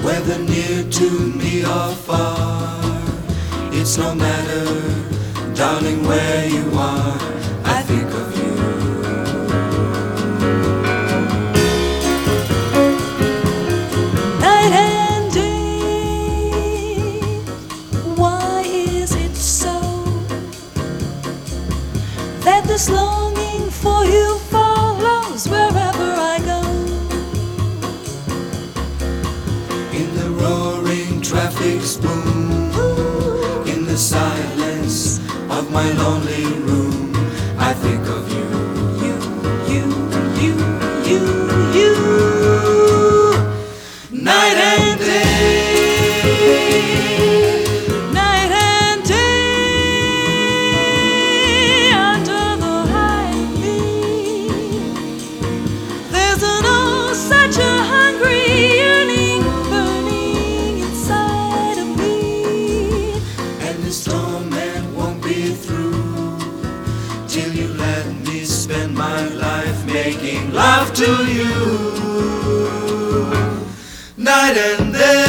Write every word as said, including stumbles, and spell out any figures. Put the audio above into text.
whether near to me or far. It's no matter, darling, where you are, I think of you. Night and day, why is it so that this longing for you follows wherever I go? In the roaring traffic's boom, in the silence of my lonely room, I think of you. You, you, you, you, you. Night and day, Night and day, under the high beam, there's an oh such a hungry yearning burning inside of me. and this torment won't be through till you let me spend my life making love to you. Night and day.